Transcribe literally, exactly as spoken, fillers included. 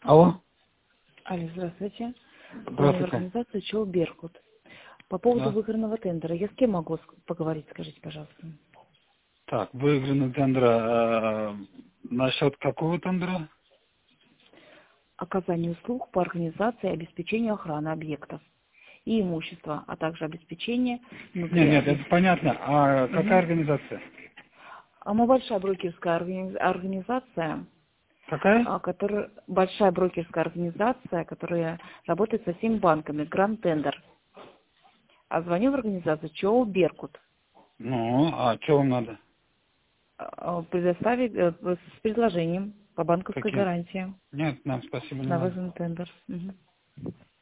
Алло. Алло, здравствуйте. Звоню в Здравствуйте. организацию ЧО «Беркут». По поводу Да. выигранного тендера. Я с кем могу ск- поговорить, скажите, пожалуйста? Так, выигранный тендера. Э, насчет какого тендера? Оказание услуг по организации и обеспечению охраны объектов и имущества, а также обеспечение внутри Нет, нет, это объекта. понятно. А какая Мгм. организация? А мы большая брокерская органи- организация, Какая? а, которая большая брокерская организация, которая работает со всеми банками, Гранд Тендер. А звоню в организацию ЧО «Беркут». Ну, а что вам надо? А, предоставить э, с предложением по банковской Каким? гарантии Нет, нам спасибо, не на надо. вызванный тендер. Мгм.